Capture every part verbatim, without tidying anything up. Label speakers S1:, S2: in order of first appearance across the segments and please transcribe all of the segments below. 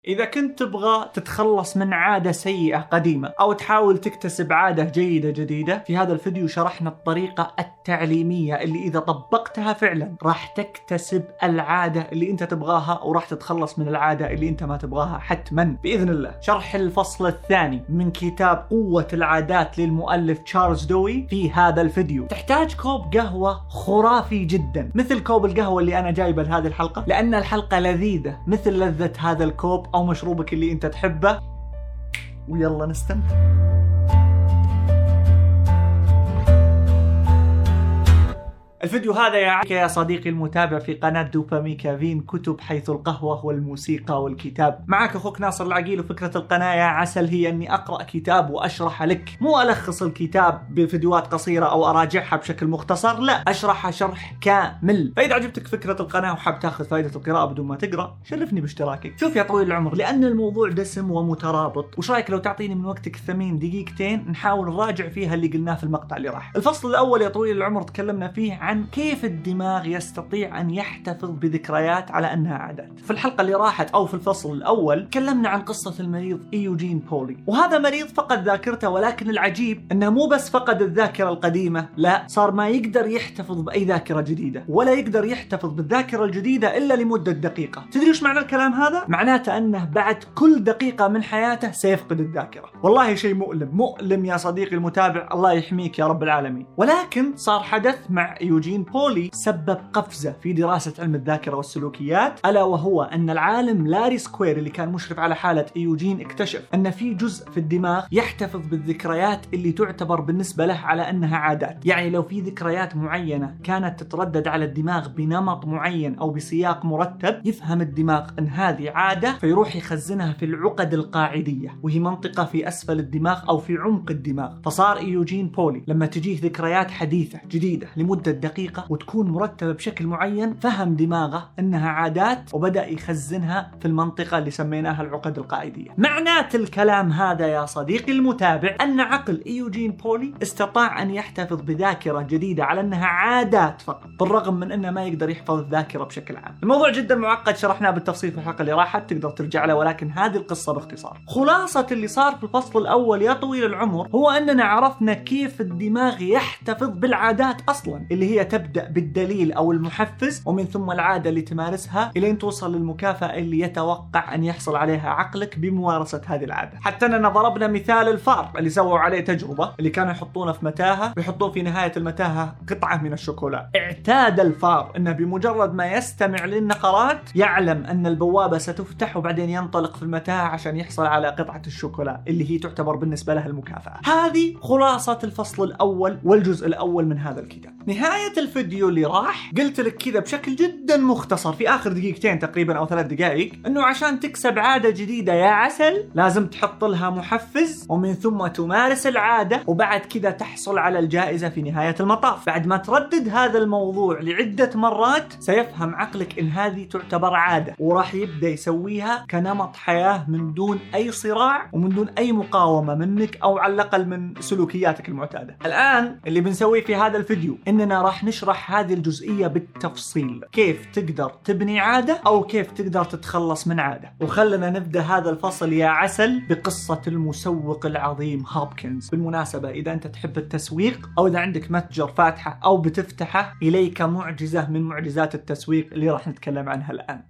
S1: إذا كنت تبغى تتخلص من عادة سيئة قديمة أو تحاول تكتسب عادة جيدة جديدة، في هذا الفيديو شرحنا الطريقة التعليمية اللي إذا طبقتها فعلا راح تكتسب العادة اللي أنت تبغاها وراح تتخلص من العادة اللي أنت ما تبغاها حتما بإذن الله. شرح الفصل الثاني من كتاب قوة العادات للمؤلف تشارلز دوي في هذا الفيديو. تحتاج كوب قهوة خرافي جدا مثل كوب القهوة اللي أنا جايبه لهذه الحلقة، لأن الحلقة لذيذة مثل لذة هذا الكوب أو مشروبك اللي أنت تحبه، ويلا نستمتع. الفيديو هذا يعطيك يا صديقي المتابع في قناة دوبامين كافين كتب حيث القهوة والموسيقى والكتاب. معك أخوك ناصر العقيل، وفكرة القناة يا عسل هي أني أقرأ كتاب وأشرح لك، مو ألخص الكتاب بفيديوهات قصيرة أو أراجعها بشكل مختصر، لا، أشرحها شرح كامل. فإذا عجبتك فكرة القناة وحاب تاخذ فائدة القراءة بدون ما تقرأ، شرفني باشتراكك. شوف يا طويل العمر، لأن الموضوع دسم ومترابط، وش رايك لو تعطيني من وقتك الثمين دقيقتين نحاول نراجع فيها اللي قلناه في المقطع اللي راح. الفصل الأول يا طويل العمر تكلمنا فيه عن عن كيف الدماغ يستطيع أن يحتفظ بذكريات على أنها عادات. في الحلقة اللي راحت أو في الفصل الأول تكلمنا عن قصة المريض إيوجين بولي، وهذا مريض فقد ذاكرته، ولكن العجيب أنه مو بس فقد الذاكرة القديمة، لا، صار ما يقدر يحتفظ بأي ذاكرة جديدة، ولا يقدر يحتفظ بالذاكرة الجديدة إلا لمدة دقيقة. تدري وش معنى الكلام هذا؟ معناته أنه بعد كل دقيقة من حياته سيفقد الذاكرة. والله شيء مؤلم مؤلم يا صديقي المتابع، الله يحميك يا رب العالمين. ولكن صار حدث مع إيوجين بولي سبب قفزة في دراسة علم الذاكرة والسلوكيات، ألا وهو أن العالم لاري سكوير اللي كان مشرف على حالة إيوجين اكتشف أن في جزء في الدماغ يحتفظ بالذكريات اللي تعتبر بالنسبة له على أنها عادات. يعني لو في ذكريات معينة كانت تتردد على الدماغ بنمط معين أو بسياق مرتب، يفهم الدماغ أن هذه عادة فيروح يخزنها في العقد القاعدية، وهي منطقة في أسفل الدماغ أو في عمق الدماغ. فصار إيوجين بولي لما تجيه ذكريات حديثة جديدة لمدة دقيقة وتكون مرتبة بشكل معين، فهم دماغه أنها عادات وبدأ يخزنها في المنطقة اللي سميناها العقد القاعدية. معنات الكلام هذا يا صديقي المتابع أن عقل إيوجين بولي استطاع أن يحتفظ بذاكرة جديدة على أنها عادات فقط، بالرغم من أنه ما يقدر يحفظ الذاكرة بشكل عام. الموضوع جدا معقد، شرحناه بالتفصيل في الحلقة اللي راحت، تقدر ترجع له، ولكن هذه القصة باختصار. خلاصة اللي صار في الفصل الأول يا طويل العمر هو أننا عرفنا كيف الدماغ يحتفظ بالعادات أصلا، اللي هي تبدأ بالدليل أو المحفز، ومن ثم العادة اللي تمارسها إلين توصل للمكافأة اللي يتوقع أن يحصل عليها عقلك بممارسة هذه العادة. حتى أننا ضربنا مثال الفار اللي سووا عليه تجربة، اللي كانوا يحطونه في متاهة ويحطون في نهاية المتاهة قطعة من الشوكولا. اعتاد الفار أنه بمجرد ما يستمع للنقرات يعلم أن البوابة ستفتح وبعدين ينطلق في المتاهة عشان يحصل على قطعة الشوكولا اللي هي تعتبر بالنسبة له المكافأة. هذه خلاصة الفصل الأول والجزء الأول من هذا الكتاب. نهاية الفيديو اللي راح قلت لك كذا بشكل جدا مختصر في آخر دقيقتين تقريبا أو ثلاث دقائق أنه عشان تكسب عادة جديدة يا عسل لازم تحط لها محفز، ومن ثم تمارس العادة، وبعد كذا تحصل على الجائزة في نهاية المطاف. بعد ما تردد هذا الموضوع لعدة مرات سيفهم عقلك إن هذه تعتبر عادة، وراح يبدأ يسويها كنمط حياة من دون أي صراع ومن دون أي مقاومة منك، أو على الأقل من سلوكياتك المعتادة. الآن اللي بنسويه في هذا الفيديو إننا راح نشرح هذه الجزئية بالتفصيل، كيف تقدر تبني عادة أو كيف تقدر تتخلص من عادة. وخلنا نبدأ هذا الفصل يا عسل بقصة المسوق العظيم هوبكنز. بالمناسبة إذا أنت تحب التسويق أو إذا عندك متجر فاتحة أو بتفتحه، إليك معجزة من معجزات التسويق اللي راح نتكلم عنها الآن.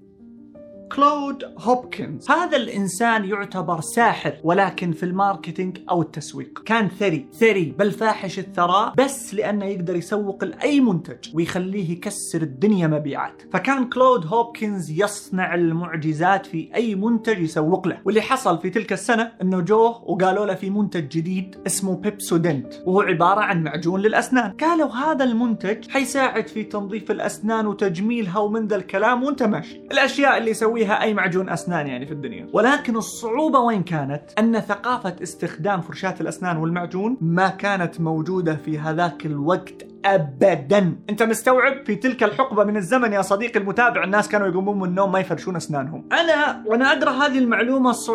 S1: كلود هوبكنز هذا الإنسان يعتبر ساحر، ولكن في الماركتينج أو التسويق كان ثري ثري بل فاحش الثراء، بس لأنه يقدر يسوق لأي منتج ويخليه يكسر الدنيا مبيعات. فكان كلود هوبكنز يصنع المعجزات في أي منتج يسوق له. واللي حصل في تلك السنة أنه جوه وقالوا له في منتج جديد اسمه بيبسودنت، وهو عبارة عن معجون للأسنان. قالوا هذا المنتج حيساعد في تنظيف الأسنان وتجميلها ومن ذا الكلام، وانت ماشي الأشياء اللي يسويها أي معجون أسنان يعني في الدنيا. ولكن الصعوبة وين كانت؟ أن ثقافة استخدام فرشاة الأسنان والمعجون ما كانت موجودة في هذاك الوقت أبدا. أنت مستوعب؟ في تلك الحقبة من الزمن يا صديقي المتابع الناس كانوا يقومون من النوم ما يفرشون أسنانهم. أنا وأنا أقرأ هذه المعلومة صعقت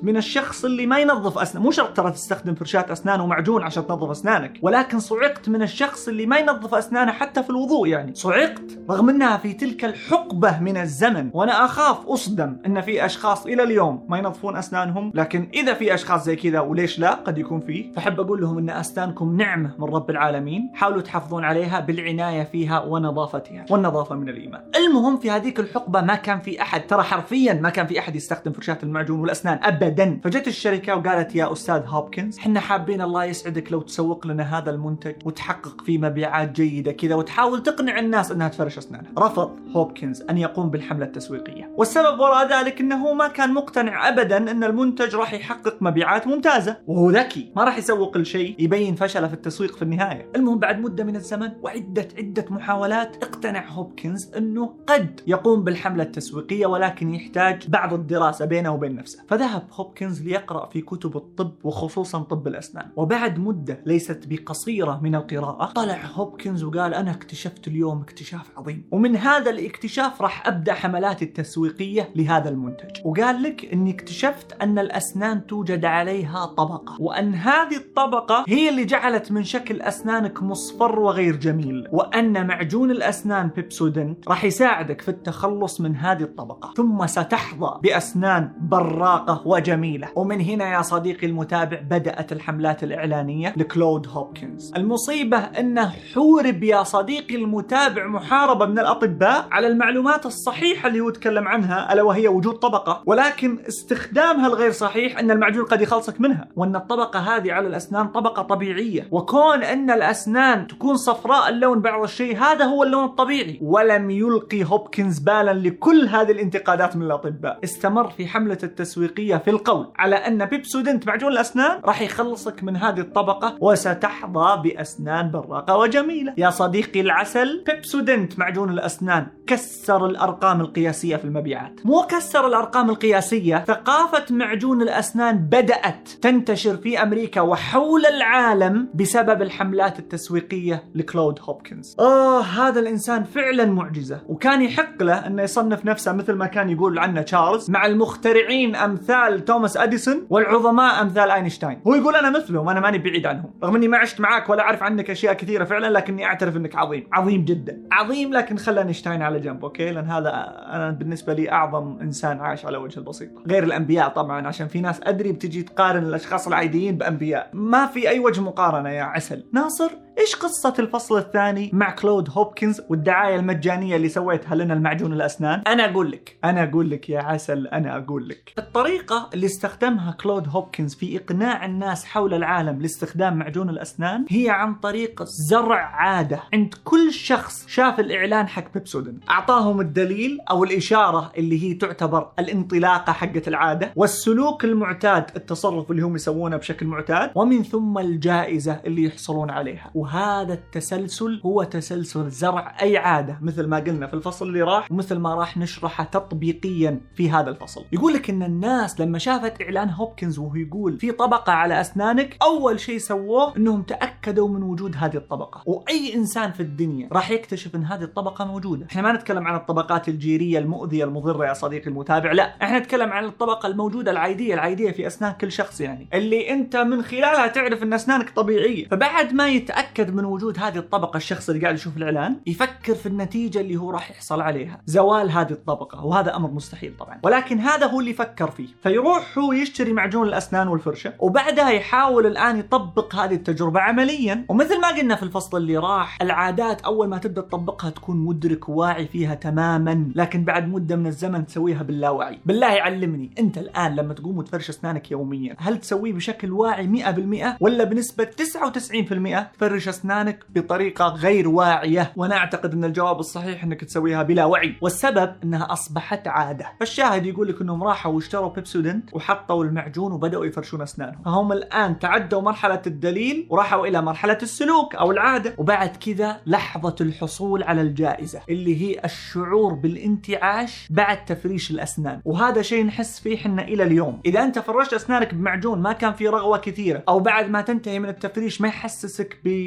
S1: صعقت من الشخص اللي ما ينظف أسنانه. مو شرط ترى تستخدم فرشاة أسنان ومعجون عشان تنظف أسنانك، ولكن صعقت من الشخص اللي ما ينظف أسنانه حتى في الوضوء. يعني صعقت رغم أنها في تلك الحقبة من الزمن. وأنا أخاف أصدم أن في أشخاص إلى اليوم ما ينظفون أسنانهم، لكن إذا في أشخاص زي كذا وليش لا قد يكون فيه، فحب أقول لهم أن أسنانكم نعمة من رب العالمين، حاولوا تحافظون عليها بالعناية فيها ونظافتها، والنظافة من الإيمان. المهم في هذيك الحقبة ما كان في أحد، ترى حرفيا ما كان في أحد يستخدم فرشاة المعجون والأسنان أبدا. فجت الشركة وقالت يا أستاذ هوبكنز، حنا حابين الله يسعدك لو تسوق لنا هذا المنتج وتحقق فيه مبيعات جيدة كذا وتحاول تقنع الناس أنها تفرش أسنانها. رفض هوبكنز أن يقوم بالحملة التسويقية، والسبب وراء ذلك أنه ما كان مقتنع أبدا أن المنتج راح يحقق مبيعات ممتازة، وهو ذكي ما راح يسوق لشيء يبين فشله في التسويق في النهاية. المهم بعد مدة من الزمن وعدة عدة محاولات اقتنع هوبكنز أنه قد يقوم بالحملة التسويقية، ولكن يحتاج بعض الدراسة بينه وبين نفسه. فذهب هوبكنز ليقرأ في كتب الطب وخصوصا طب الأسنان، وبعد مدة ليست بقصيرة من القراءة طلع هوبكنز وقال أنا اكتشفت اليوم اكتشاف عظيم، ومن هذا الاكتشاف راح أبدأ حملاتي التسويقية لهذا المنتج. وقال لك أني اكتشفت أن الأسنان توجد عليها طبقة، وأن هذه الطبقة هي اللي جعلت من شكل أسنانك مصفر وغير جميل، وأن معجون الأسنان بيبسودنت راح يساعدك في التخلص من هذه الطبقة، ثم ستحظى بأسنان براقة وجميلة. ومن هنا يا صديقي المتابع بدأت الحملات الإعلانية لكلود هوبكنز. المصيبة أنه حورب يا صديقي المتابع محاربة من الأطباء على المعلومات الصحيحة اللي هو تكلم عنها، ألا وهي وجود طبقة، ولكن استخدامها الغير صحيح أن المعجون قد يخلصك منها، وأن الطبقة هذه على الأسنان طبقة طبيعية، وكون أن الأسنان تكون صفراء اللون بعض الشيء هذا هو اللون الطبيعي. ولم يلقي هوبكنز بالا لكل هذه الانتقادات من الأطباء، استمر في حملة التسويقية في القول على أن بيبسودنت معجون الأسنان راح يخلصك من هذه الطبقة وستحظى بأسنان براقة وجميلة. يا صديقي العسل، بيبسودنت معجون الأسنان كسر الأرقام القياسية في المبيعات. مو كسر الأرقام القياسية، ثقافة معجون الأسنان بدأت تنتشر في أمريكا وحول العالم بسبب الحملات التسويقية لكلود هوبكنز. آه هذا الإنسان فعلا معجزة، وكان يحق له أنه يصنف نفسه مثل ما كان يقول عنه تشارلز مع المخترعين أمثال توماس أديسون والعظماء أمثال أينشتاين. هو يقول أنا مثلهم، أنا ماني بعيد عنهم، رغم أني ما عشت معاك ولا أعرف عنك أشياء كثيرة فعلا، لكني أعترف أنك عظيم عظيم جدا عظيم. لكن خلى أينشتاين على جنب، أوكي، لأن هذا أنا بالنسبة لي أعظم إنسان عاش على وجه البسيطة، غير الأنبياء طبعا، عشان في ناس أدري بتجي تقارن الأشخاص العاديين بأنبياء، ما في أي وجه مقارنة يا عسل. ناصر، إيش قصة الفصل الثاني مع كلود هوبكنز والدعاية المجانية اللي سويتها لنا المعجون الأسنان؟ أنا أقول لك أنا أقول لك يا عسل أنا أقول لك الطريقة اللي استخدمها كلود هوبكنز في إقناع الناس حول العالم لاستخدام معجون الأسنان هي عن طريق زرع عادة عند كل شخص شاف الإعلان حق بيبسودنت. أعطاهم الدليل أو الإشارة اللي هي تعتبر الانطلاقة حقة العادة، والسلوك المعتاد، التصرف اللي هم يسوونه بشكل معتاد، ومن ثم الجائزة اللي يحصلون عليها. وهذا التسلسل هو تسلسل زرع أي عادة، مثل ما قلنا في الفصل اللي راح ومثل ما راح نشرحه تطبيقيا في هذا الفصل. يقولك إن الناس لما شافت إعلان هوبكنز وهو يقول في طبقة على أسنانك، أول شيء سووه إنهم تأكدوا من وجود هذه الطبقة. وأي إنسان في الدنيا راح يكتشف إن هذه الطبقة موجودة. إحنا ما نتكلم عن الطبقات الجيرية المؤذية المضرة يا صديقي المتابع، لا، إحنا نتكلم عن الطبقة الموجودة العادية العادية في أسنان كل شخص، يعني اللي أنت من خلالها تعرف إن أسنانك طبيعية. فبعد ما يتأكد من وجود هذه الطبقة الشخص اللي قاعد يشوف الإعلان يفكر في النتيجة اللي هو راح يحصل عليها، زوال هذه الطبقة، وهذا أمر مستحيل طبعا، ولكن هذا هو اللي فكر فيه. فيروح هو يشتري معجون الأسنان والفرشة، وبعدها يحاول الآن يطبق هذه التجربة عمليا. ومثل ما قلنا في الفصل اللي راح، العادات أول ما تبدأ تطبقها تكون مدرك واعي فيها تماما، لكن بعد مدة من الزمن تسويها باللاوعي. بالله علمني أنت الآن لما تقوم وتفرش أسنانك يوميا، هل تسويه بشكل واعي مئة بالمئة ولا بنسبة تسعة وتسعين بالمئة تفرش أسنانك بطريقة غير واعية؟ وأنا أعتقد أن الجواب الصحيح أنك تسويها بلا وعي، والسبب أنها أصبحت عادة. فالشاهد يقول لك أنهم راحوا واشتروا بيبسودنت وحطوا المعجون وبدأوا يفرشون أسنانهم. فهم الآن تعدوا مرحلة الدليل وراحوا إلى مرحلة السلوك أو العادة، وبعد كذا لحظة الحصول على الجائزة اللي هي الشعور بالانتعاش بعد تفريش الأسنان. وهذا شيء نحس فيه حنا إلى اليوم. إذا أنت فرشت أسنانك بمعجون ما كان فيه رغوة كثيرة، أو بعد ما تنتهي من التفريش ما يحسسك ب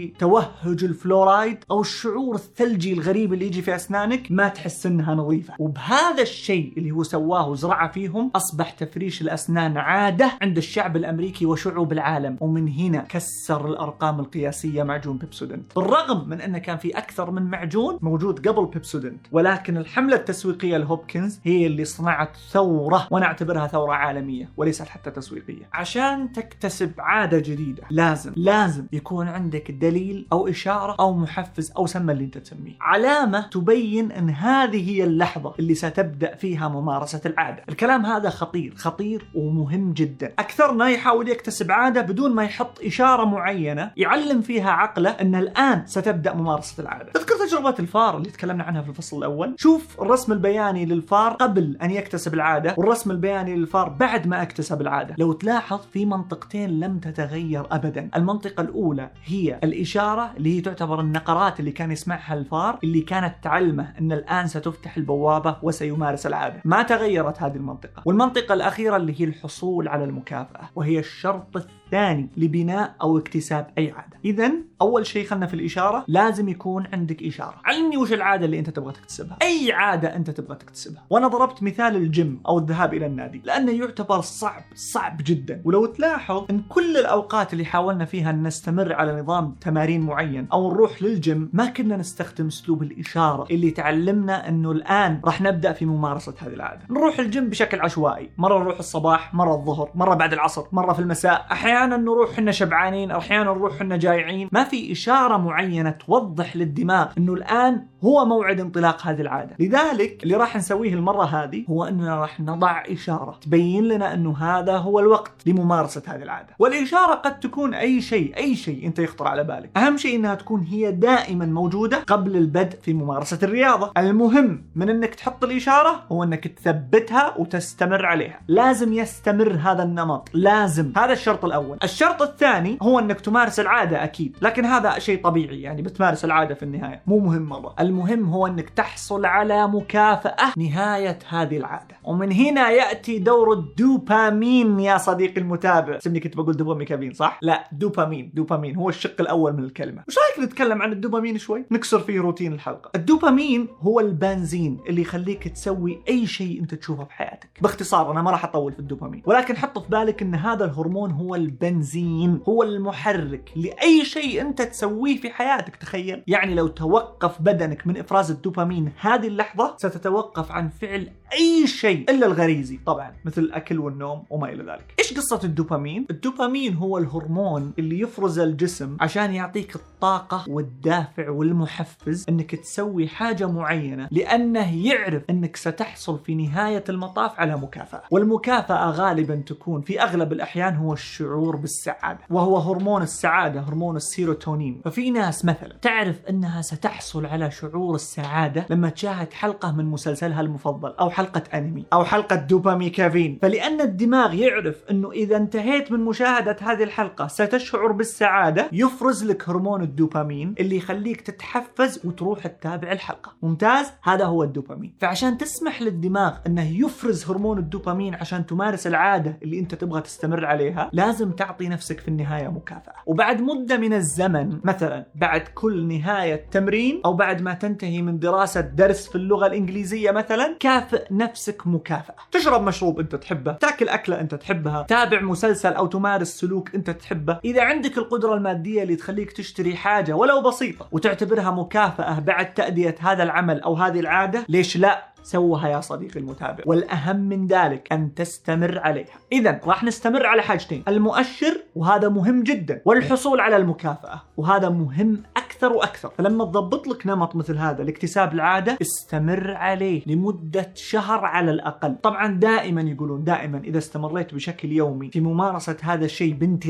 S1: توهج الفلورايد أو الشعور الثلجي الغريب اللي يجي في أسنانك ما تحس إنها نظيفة. وبهذا الشيء اللي هو سواه وزرعه فيهم أصبح تفريش الأسنان عادة عند الشعب الأمريكي وشعوب العالم، ومن هنا كسر الأرقام القياسية معجون بيبسودنت، بالرغم من أنه كان في أكثر من معجون موجود قبل بيبسودنت. ولكن الحملة التسويقية لهوبكنز هي اللي صنعت ثورة، وأنا أعتبرها ثورة عالمية وليست حتى تسويقية. عشان تكتسب عادة جديدة لازم لازم يكون عندك دليل أو إشارة أو محفز أو سمى اللي أنت تسميه، علامة تبين أن هذه هي اللحظة اللي ستبدأ فيها ممارسة العادة. الكلام هذا خطير خطير ومهم جدا. أكثرنا يحاول يكتسب عادة بدون ما يحط إشارة معينة يعلم فيها عقله أن الآن ستبدأ ممارسة العادة. تذكر تجربة الفار اللي تكلمنا عنها في الفصل الأول؟ شوف الرسم البياني للفار قبل أن يكتسب العادة والرسم البياني للفار بعد ما اكتسب العادة. لو تلاحظ في منطقتين لم تتغير أبدا. المنطقة الأولى هي الإشارة اللي هي تعتبر النقرات اللي كان يسمعها الفار اللي كانت تعلمه أن الآن ستفتح البوابة وسيمارس العادة، ما تغيرت هذه المنطقة. والمنطقة الأخيرة اللي هي الحصول على المكافأة، وهي الشرط الثاني لبناء أو اكتساب أي عادة. إذن أول شيء خلنا في الإشارة، لازم يكون عندك إشارة. علمني وش العادة اللي أنت تبغى تكتسبها، أي عادة أنت تبغى تكتسبها. وأنا ضربت مثال الجيم أو الذهاب إلى النادي لأنه يعتبر صعب صعب جدا. ولو تلاحظ أن كل الأوقات اللي حاولنا فيها أن نستمر على نظام تمارين معين أو نروح للجيم ما كنا نستخدم أسلوب الإشارة اللي تعلمنا أنه الآن راح نبدأ في ممارسة هذه العادة. نروح الجيم بشكل عشوائي، مرة نروح الصباح، مرة الظهر، مرة بعد العصر، مرة في المساء، أحيانا نروح حنا شبعانين، أحيانا نروح حنا جايعين. ما في إشارة معينة توضح للدماغ أنه الآن هو موعد انطلاق هذه العادة. لذلك اللي راح نسويه المرة هذه هو أننا راح نضع إشارة تبين لنا أنه هذا هو الوقت لممارسة هذه العادة. والإشارة قد تكون أي شيء أي شيء أنت يخطر على بالك، أهم شيء أنها تكون هي دائما موجودة قبل البدء في ممارسة الرياضة. المهم من أنك تحط الإشارة هو أنك تثبتها وتستمر عليها. لازم يستمر هذا النمط، لازم. هذا الشرط الأول. الشرط الثاني هو أنك تمارس العادة أكيد، لكن هذا شيء طبيعي، يعني بتمارس العادة في النهاية، مو مهم مرة. المهم هو أنك تحصل على مكافأة نهاية هذه العادة. ومن هنا يأتي دور الدوبامين يا صديقي المتابع. سمني كنت بقول دوباميكافين صح؟ لا، دوبامين. دوبامين هو الشق الأول من الكلمة. وش رأيك نتكلم عن الدوبامين شوي؟ نكسر فيه روتين الحلقة. الدوبامين هو البنزين اللي يخليك تسوي أي شيء أنت تشوفه في حياتك. باختصار أنا ما راح أطول في الدوبامين، ولكن حط في بالك أن هذا الهرمون هو البنزين، هو المحرك لأي شيء أنت تسويه في حياتك. تخيل يعني لو توقف بدنك من إفراز الدوبامين هذه اللحظة ستتوقف عن فعل أي شيء إلا الغريزي طبعا، مثل الأكل والنوم وما إلى ذلك. إيش قصة الدوبامين؟ الدوبامين هو الهرمون اللي يفرز الجسم عشان يعطيك الطاقة والدافع والمحفز أنك تسوي حاجة معينة، لأنه يعرف أنك ستحصل في نهاية المطاف على مكافأة. والمكافأة غالبا تكون في أغلب الأحيان هو الشعور بالسعادة، وهو هرمون السعادة، هرمون السيروتونين. ففي ناس مثلا تعرف أنها ستحصل على شعور السعادة لما تشاهد حلقة من مسلسلها المفضل أو حلقة أنمي أو حلقة دوباميكافين، فلأن الدماغ يعرف أنه إذا انتهيت من مشاهدة هذه الحلقة ستشعر بالسعادة، يفرز لك هرمون الدوبامين اللي يخليك تتحفز وتروح تتابع الحلقة. ممتاز، هذا هو الدوبامين. فعشان تسمح للدماغ أنه يفرز هرمون الدوبامين عشان تمارس العادة اللي أنت تبغى تستمر عليها، لازم تعطي نفسك في النهاية مكافأة. وبعد مدة من الزمن، مثلا بعد كل نهاية تمرين أو بعد ما تنتهي من دراسة درس في اللغة الإنجليزية مثلا، كافئ نفسك مكافأة. تشرب مشروب أنت تحبه، تاكل أكلة أنت تحبها، تابع مسلسل أو تمارس سلوك أنت تحبه. إذا عندك القدرة المادية اللي تخليك تشتري حاجة ولو بسيطة وتعتبرها مكافأة بعد تأدية هذا العمل أو هذه العادة، ليش لا؟ سوها يا صديقي المتابع. والأهم من ذلك أن تستمر عليها. إذن راح نستمر على حاجتين: المؤشر وهذا مهم جدا، والحصول على المكافأة وهذا مهم أكثر وأكثر. فلما تضبط لك نمط مثل هذا لاكتساب العادة، استمر عليه لمدة شهر على الأقل. طبعا دائما يقولون دائما إذا استمريت بشكل يومي في ممارسة هذا الشيء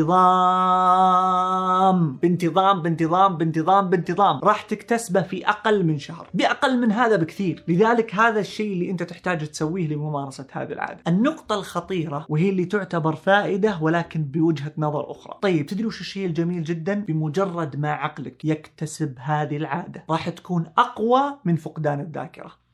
S1: بانتظام بانتظام بانتظام بانتظام بانتظام راح تكتسبه في أقل من شهر، بأقل من هذا بكثير. لذلك هذا الشيء اللي أنت تحتاج تسويه لممارسة هذه العادة. النقطة الخطيرة وهي اللي تعتبر فائدة ولكن بوجهة نظر أخرى. طيب تدري وش الشيء الجميل جدا؟ بمجرد ما عقلك يكتسب هذه العادة راح تكون أقوى من فقدان الذاكرة.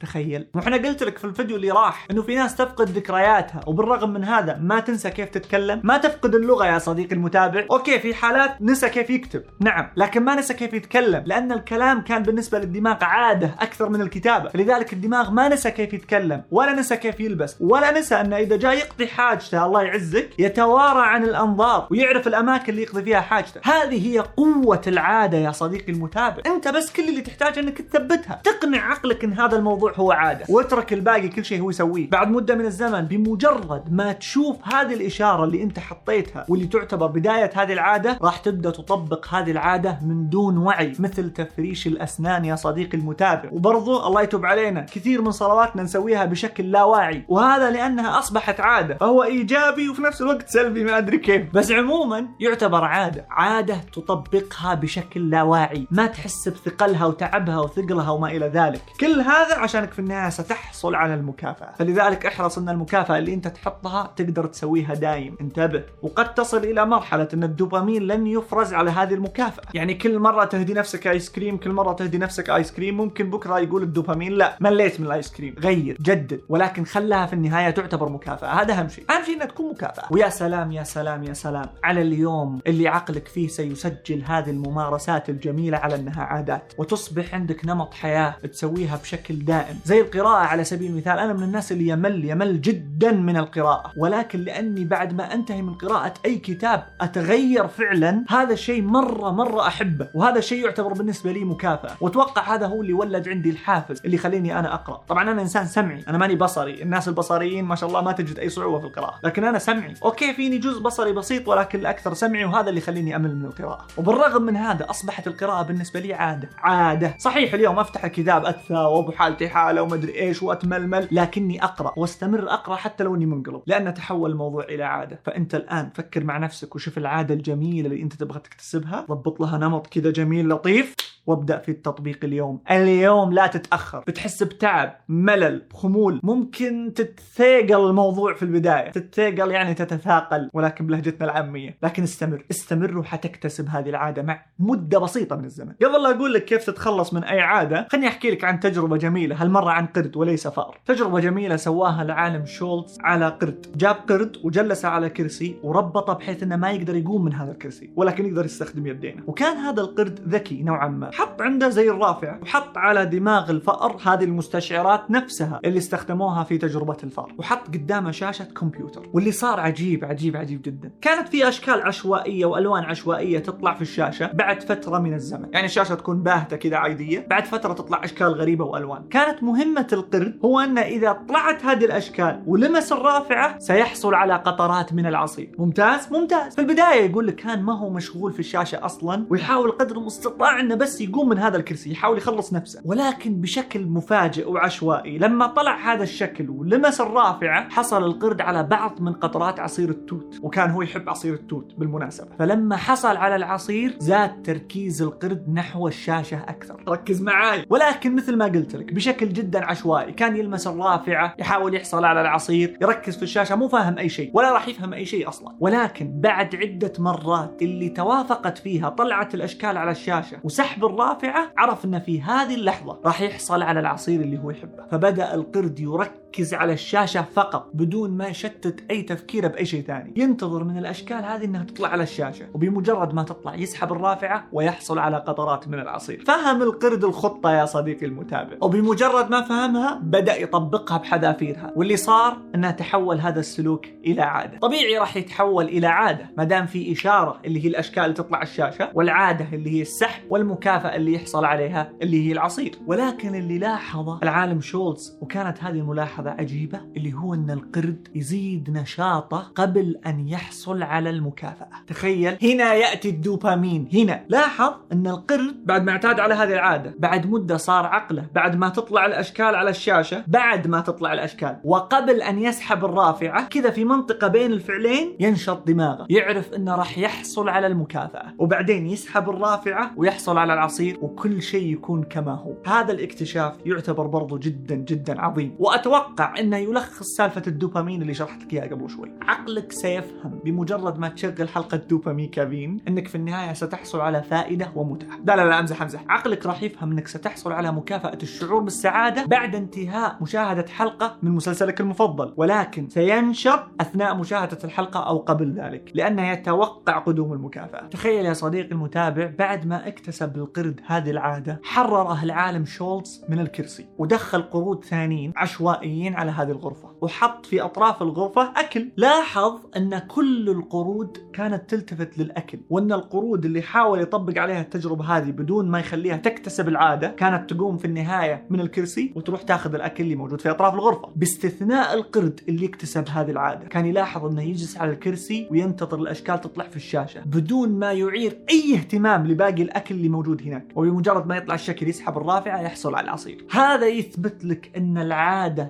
S1: تخيل. وإحنا قلت لك في الفيديو اللي راح إنه في ناس تفقد ذكرياتها وبالرغم من هذا ما تنسى كيف تتكلم. ما تفقد اللغة يا صديقي المتابع. أوكي في حالات نسى كيف يكتب، نعم، لكن ما نسى كيف يتكلم، لأن الكلام كان بالنسبة للدماغ عادة أكثر من الكتابة. فلذلك الدماغ ما نسى كيف يتكلم ولا نسى كيف يلبس ولا نسى أنه إذا جاء يقضي حاجته الله يعزك يتوارى عن الأنظار ويعرف الأماكن اللي يقضي فيها حاجته. هذه هي قوة العادة يا صديقي المتابع. أنت بس كل اللي تحتاج أنك تثبتها، تقنع عقلك أن هذا الموضوع هو عادة واترك الباقي كل شيء هو يسويه. بعد مدة من الزمن بمجرد ما تشوف هذه الإشارة اللي أنت حطيتها واللي تعتبر بداية هذه العادة راح تبدأ تطبق هذه العادة من دون وعي، مثل تفريش الأسنان يا صديقي المتابع. وبرضو الله يتوب علينا كثير من صلواتنا نسويها بشكل لا واعي، وهذا لأنها أصبحت عادة، فهو إيجابي وفي نفس الوقت سلبي ما أدري كيف، بس عموما يعتبر عادة. عادة تطبقها بشكل لا واعي، ما تحس بثقلها وتعبها وثقلها وما إلى ذلك. كل هذا عشانك في النهاية ستحصل على المكافأة. فلذلك احرص أن المكافأة اللي أنت تحطها تقدر تسويها دايم. انتبه، وقد تصل إلى مرحلة أن الدوبامين لن يفرز على هذه المكافأة. يعني كل مرة تهدي نفسك آيس كريم، كل مرة تهدي نفسك آيس كريم، ممكن بكرة يقول الدوبامين لا مليت من الآيس كريم، غير جدد، ولكن خلها في النهاية تعتبر مكافأة. هذا أهم شيء، أهم شيء أنها تكون مكافأة. ويا سلام يا سلام يا سلام على اليوم اللي عقلك فيه سيسجل هذه الممارسات الجميلة على أنها عادات، وتصبح عندك نمط حياة تسويها بشكل دائم. زي القراءة على سبيل المثال، أنا من الناس اللي يمل يمل جدا من القراءة، ولكن لأني بعد ما أنتهي من قراءة أي كتاب أتغير فعلا، هذا الشيء مرة مرة أحبه، وهذا الشيء يعتبر بالنسبة لي مكافأة. وأتوقع هذا هو اللي ولد عندي الحافز اللي يخليني أنا أقرأ. طبعا أنا إنسان سمعي، أنا ماني بصري. الناس البصريين ما شاء الله ما تجد أي صعوبة في القراءة، لكن أنا سمعي. أوكي فيني جزء بصري بسيط، ولكن الأكثر سمعي، وهذا اللي يخليني أمل من القراءة. وبالرغم من هذا أصبحت القراءة بالنسبة لي عادة. عادة صحيح اليوم أفتح الكتاب أتثى وأبو حالتي حالة ومدري إيش وأتململ، لكني أقرأ واستمر أقرأ حتى لو إني منقلب، لأن تحول الموضوع إلى عادة. فأنت الآن فكر مع نفسك وشوف العادة الجميلة اللي أنت تبغى تكتسبها، ضبط لها نمط كذا جميل لطيف وابدأ في التطبيق اليوم. اليوم لا تتأخر. بتحس بتعب، ملل، خمول، ممكن تتثاقل الموضوع في البداية. تتثاقل يعني تتثاقل، ولكن بلهجتنا العامية. لكن استمر استمر وحتكتسب هذه العادة مع مدة بسيطة من الزمن. قبل لا أقول لك كيف تتخلص من أي عادة، خلني أحكي لك عن تجربة جميلة، هالمرة عن قرد وليس فأر. تجربة جميلة سواها العالم شولتز على قرد. جاب قرد وجلسه على كرسي وربطه بحيث أنه ما يقدر يقوم من هذا الكرسي، ولكن يقدر يستخدم يدينه. وكان هذا القرد ذكي نوعا ما، حط عنده زي الرافعة وحط على دماغ الفأر هذه المستشعرات نفسها اللي استخدموها في تجربة الفأر، وحط قدامه شاشة كمبيوتر. واللي صار عجيب عجيب عجيب جدا، كانت في أشكال عشوائية وألوان عشوائية تطلع في الشاشة بعد فترة من الزمن. يعني الشاشة تكون باهتة كذا عادية، بعد فترة تطلع أشكال غريبة وألوان. كانت مهمة القرد هو أن إذا طلعت هذه الأشكال ولمس الرافعة سيحصل على قطرات من العصير. ممتاز ممتاز. في البداية يقول لك كان ما هو مشغول في الشاشة أصلا، ويحاول قدر المستطاع أنه بس يقوم من هذا الكرسي، يحاول يخلص نفسه. ولكن بشكل مفاجئ وعشوائي لما طلع هذا الشكل ولمس الرافعة حصل القرد على بعض من قطرات عصير التوت، وكان هو يحب عصير التوت بالمناسبة. فلما حصل على العصير زاد تركيز القرد نحو الشاشة أكثر. ركز معاي. ولكن مثل ما قلت لك بشكل جدا عشوائي، كان يلمس الرافعة، يحاول يحصل على العصير، يركز في الشاشة، مو فاهم أي شيء ولا راح يفهم أي شيء أصلا. ولكن بعد عدة مرات اللي توافقت فيها طلعت الأشكال على الشاشة وسحب الرافعة، عرف أن في هذه اللحظة راح يحصل على العصير اللي هو يحبه. فبدأ القرد يركز على الشاشة فقط بدون ما يشتت أي تفكير بأي شيء ثاني، ينتظر من الأشكال هذه أنها تطلع على الشاشة، وبمجرد ما تطلع يسحب الرافعة ويحصل على قطرات من العصير. فهم القرد الخطة يا صديقي المتابع، وبمجرد ما فهمها بدأ يطبقها بحذافيرها، واللي صار أنها تحول هذا السلوك إلى عادة. طبيعي راح يتحول إلى عادة ما دام في إشارة اللي هي الأشكال اللي تطلع على الشاشة، والعادة اللي هي السحب، والمكافأة اللي يحصل عليها اللي هي العصير. ولكن اللي لاحظه العالم شولتز، وكانت هذه الملاحظة عجيبة، اللي هو أن القرد يزيد نشاطه قبل أن يحصل على المكافأة. تخيل، هنا يأتي الدوبامين. هنا لاحظ أن القرد بعد ما اعتاد على هذه العادة، بعد مدة صار عقله بعد ما تطلع الأشكال على الشاشة، بعد ما تطلع الأشكال وقبل أن يسحب الرافعة، كذا في منطقة بين الفعلين ينشط دماغه، يعرف أنه راح يحصل على المكافأة، وبعدين يسحب الرافعة ويحصل على العصير. العصير وكل شيء يكون كما هو. هذا الاكتشاف يعتبر برضو جدا جدا عظيم، وأتوقع أنه يلخص سالفة الدوبامين اللي شرحت لك إياها قبل شوي. عقلك سيفهم بمجرد ما تشغل حلقة دوبامين كافين أنك في النهاية ستحصل على فائدة ومتعة. لا لا لا أمزح أمزح. عقلك راح يفهم أنك ستحصل على مكافأة الشعور بالسعادة بعد انتهاء مشاهدة حلقة من مسلسلك المفضل، ولكن سينشط أثناء مشاهدة الحلقة أو قبل ذلك، لأنه يتوقع قدوم المكافأة. تخيل يا صديقي المتابع، بعد ما اكتسب القرد هذه العادة، حرره العالم شولتز من الكرسي ودخل قرود ثانيين عشوائيين على هذه الغرفة، وحط في أطراف الغرفة أكل. لاحظ أن كل القرود كانت تلتفت للأكل، وأن القرود اللي حاول يطبق عليها التجربة هذه بدون ما يخليها تكتسب العادة كانت تقوم في النهاية من الكرسي وتروح تاخذ الأكل اللي موجود في أطراف الغرفة، باستثناء القرد اللي اكتسب هذه العادة. كان يلاحظ أنه يجلس على الكرسي وينتظر الأشكال تطلع في الشاشة بدون ما يعير أي اهتمام لباقي الأكل اللي موجود هناك، وبمجرد ما يطلع الشكل يسحب الرافعة يحصل على العصير. هذا يثبت لك أن العادة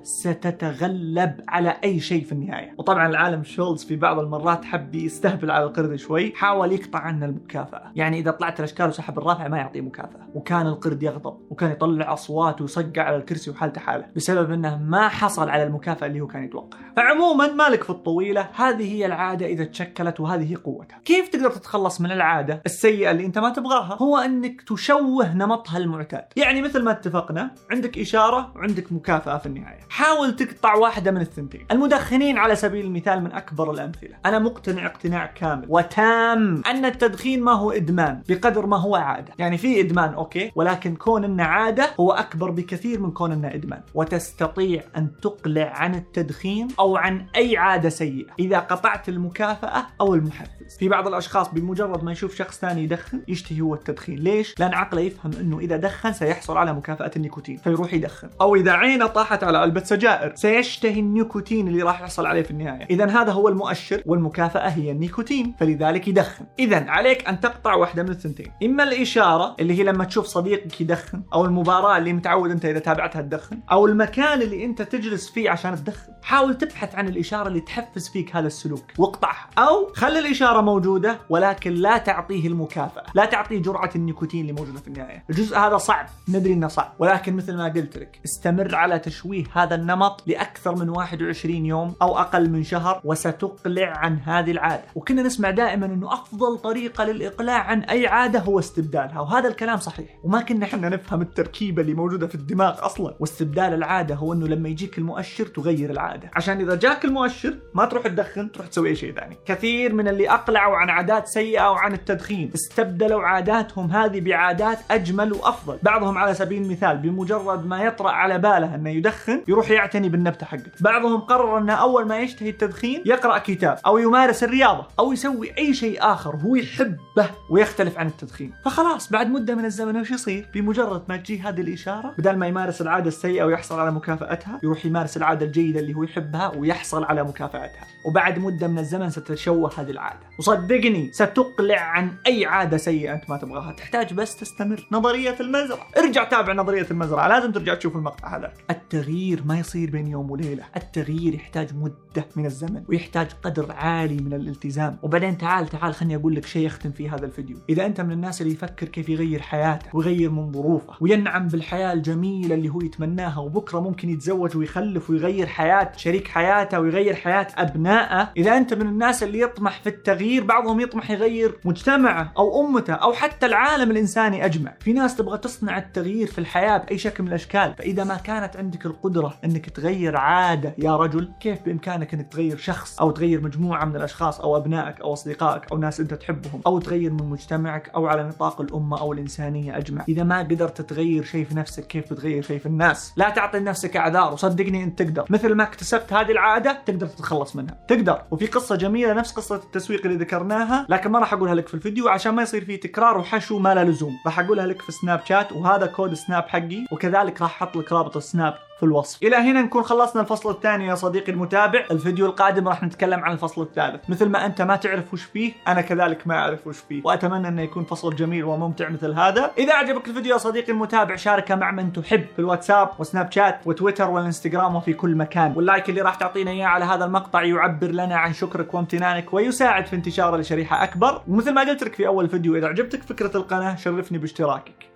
S1: ستتغلب على أي شيء في النهاية. وطبعا العالم شولتز في بعض المرات حب يستهبل على القرد شوي، حاول يقطع عنه المكافأة، يعني إذا طلعت الأشكال وسحب الرافعة ما يعطيه مكافأة، وكان القرد يغضب وكان يطلع أصوات ويصقع على الكرسي وحالته حاله بسبب أنه ما حصل على المكافأة اللي هو كان يتوقعها. فعموما مالك في الطويلة، هذه هي العادة إذا تشكلت وهذه هي قوتها. كيف تقدر تتخلص من العادة السيئة اللي أنت ما تبغاها؟ هو أنك تشوه نمطها المعتاد. يعني مثل ما اتفقنا، عندك إشارة وعندك مكافأة في النهاية، حاول تقطع واحدة من الثنتين. المدخنين على سبيل المثال من أكبر الأمثلة. أنا مقتنع اقتناع كامل وتام أن التدخين ما هو إدمان بقدر ما هو عادة. يعني في إدمان أوكي، ولكن كون إنه عادة هو أكبر بكثير من كون إنه إدمان. وتستطيع أن تقلع عن التدخين أو عن أي عادة سيئة إذا قطعت المكافأة أو المحفز. في بعض الأشخاص بمجرد ما يشوف شخص ثاني يدخن يشتهي هو التدخين. ليش؟ لأن عقله يفهم إنه إذا دخن سيحصل على مكافأة النيكوتين فيروح يدخن، أو إذا عينه طاحت على علبة سجائر سيشتهي النيكوتين اللي راح يحصل عليه في النهاية. إذن هذا هو المؤشر، والمكافأة هي النيكوتين، فلذلك يدخن. إذن عليك أن تقطع واحدة من الثنتين، إما الإشارة اللي هي لما تشوف صديقك يدخن، أو المباراة اللي متعود أنت إذا تابعتها تدخن، أو المكان اللي أنت تجلس فيه عشان تدخن. حاول تبحث عن الإشارة اللي تحفز فيك هذا السلوك واقطعها، أو خلي الإشارة موجودة ولكن لا تعطيه المكافأة، لا تعطيه جرعة النيكوتين اللي موجودة في النهاية. الجزء هذا صعب، ندري إنه صعب، ولكن مثل ما قلت لك استمر على تشويه هذا النمط لأكثر من واحد وعشرين يوم أو أقل من شهر وستقلع عن هذه العادة. وكنا نسمع دائما إنه أفضل طريقة للإقلاع عن أي عادة هو استبدالها، وهذا الكلام صحيح، وما كنا احنا نفهم التركيبة اللي موجودة في الدماغ أصلا. واستبدال العادة هو إنه لما يجيك المؤشر تغير العادة، عشان إذا جاك المؤشر ما تروح تدخن، تروح تسوي أي شيء ثاني. كثير من اللي أقلعوا عن عادات سيئة وعن التدخين استبدلوا عاداتهم هذه بعادات أجمل وأفضل. بعضهم على سبيل المثال بمجرد ما يطرأ على باله أنه يدخن يروح يعتني بالنبتة حقته. بعضهم قرر أنه أول ما يشتهي التدخين يقرأ كتاب أو يمارس الرياضة أو يسوي أي شيء آخر هو يحبه ويختلف عن التدخين. فخلاص بعد مدة من الزمن وش يصير؟ بمجرد ما تجي هذه الإشارة، بدل ما يمارس العادة السيئة ويحصل على مكافأتها، يروح يمارس العادة الجيدة اللي هو يحبها ويحصل على مكافأتها. وبعد مدة من الزمن ستتشوه هذه العادة، وصدقني ستقلع عن أي عادة سيئة أنت ما تبغاها. تحتاج بس تستمر. نظرية المزرعة، ارجع تابع نظرية المزرعة، لازم ترجع تشوف المقطع هذا. التغيير ما يصير بين يوم وليلة، التغيير يحتاج مدة من الزمن ويحتاج قدر عالي من الالتزام. وبعدين تعال تعال خلني أقول لك شيء يختم في هذا الفيديو. إذا أنت من الناس اللي يفكر كيف يغير حياته ويغير من ظروفه وينعم بالحياة الجميلة اللي هو يتمناها، وبكرة ممكن يتزوج ويخلف ويغير حياة شريك حياته ويغير حياة أبنائه، إذا أنت من الناس اللي يطمح في التغيير، بعضهم يطمح يغير مجتمعه أو أمته أو حتى العالم الإنساني أجمع. في ناس تبغى تصنع التغيير في الحياة بأي شكل من الأشكال. فإذا ما كانت عندك القدرة أنك تغير عادة يا رجل، كيف بإمكانك أنك تغير شخص أو تغير مجموعة من الأشخاص أو أبنائك أو أصدقائك أو ناس أنت تحبهم، أو تغير من مجتمعك أو على نطاق الأمة أو الإنسانية أجمع؟ إذا ما قدرت تغير شيء في نفسك، كيف بتغير شيء في الناس؟ لا تعطي لنفسك أعذار، وصدقني أنت تقدر. مثل ما اكتسبت هذه العادة تقدر تتخلص منها، تقدر. وفي قصة جميلة نفس قصة التسويق اللي ذكرناها، لكن ما راح أقولها لك في الفيديو عشان ما يصير فيه تكرار وحشو ما لا لزوم. راح أقولها لك في سناب شات، وهذا كود سناب حقي، وكذلك راح أحط لك رابط السناب في الوصف. إلى هنا نكون خلصنا الفصل الثاني يا صديقي المتابع. الفيديو القادم راح نتكلم عن الفصل الثالث. مثل ما أنت ما تعرف وش فيه، أنا كذلك ما أعرف وش فيه، وأتمنى أنه يكون فصل جميل وممتع مثل هذا. إذا عجبك الفيديو يا صديقي المتابع، شاركه مع من تحب في الواتساب وسناب شات وتويتر والإنستغرام وفي كل مكان. واللايك اللي راح تعطينا إياه على هذا المقطع يعبر لنا عن شكرك وامتنانك ويساعد في انتشاره لشريحة أكبر. ومثل ما قلت لك في أول فيديو، إذا عجبتك فكرة القناة شرفني باشتراكك.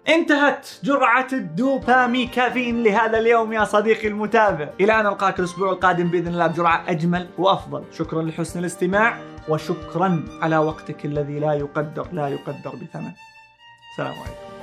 S1: انتهت جرعة الدوباميكافين لهذا اليوم يا صديقي المتابع، إلى أن ألقاك الأسبوع القادم بإذن الله بجرعة أجمل وأفضل. شكرا لحسن الاستماع، وشكرا على وقتك الذي لا يقدر لا يقدر بثمن. السلام عليكم.